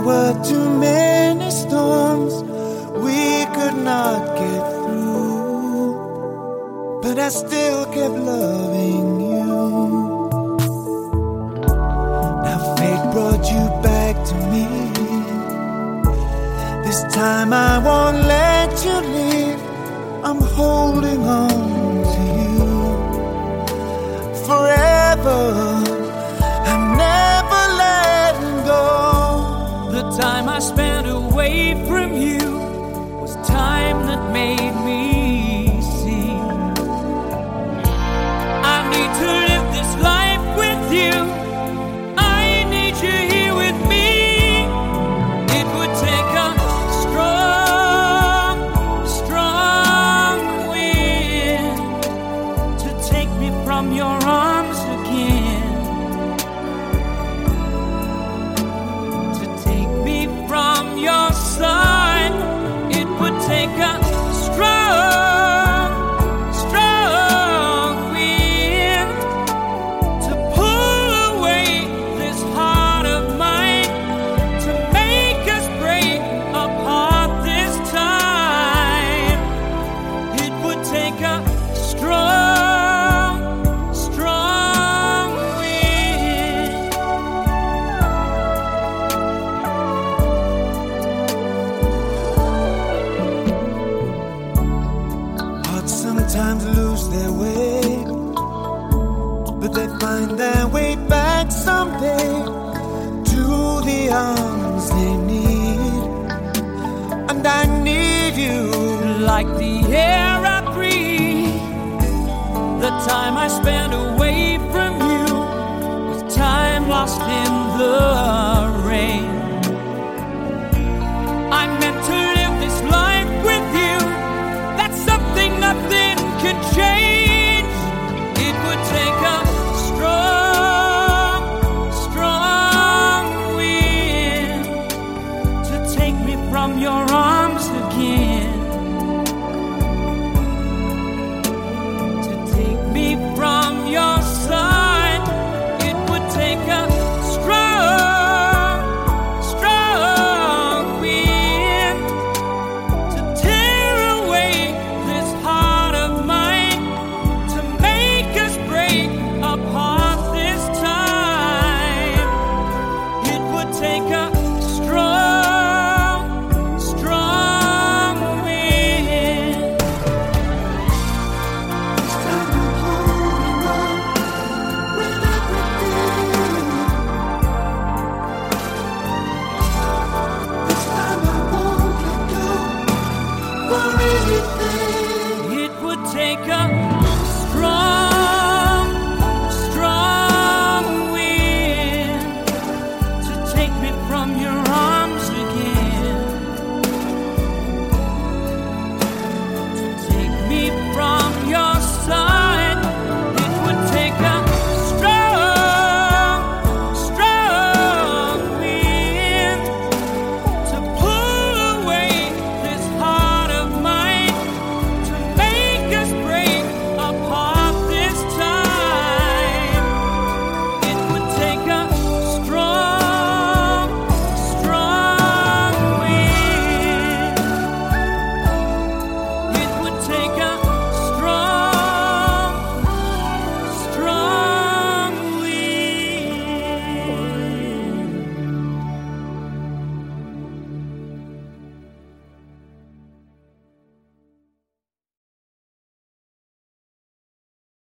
were too many storms we could not get through, but I still kept loving you. Now fate brought you back to me. This time I won't let you leave. I'm holding on to you forever. I'm never letting go. The time I spent away from you was time that made me see I need to live this life with you. I need you here with me. It would take a strong, strong wind to take me from your arms again, to take me from your side. It would take a strong, strong wind to pull away this heart of mine, to make us break apart this time. It would take a strong, strong wind. Hearts sometimes lose their way, but they find their way back someday to the arms they need. And I need you Like the air I breathe, the time I spent away from you was time lost in the rain. I'm meant to live this life with you. That's something nothing can change. It would take a strong, strong wind to take me from your arms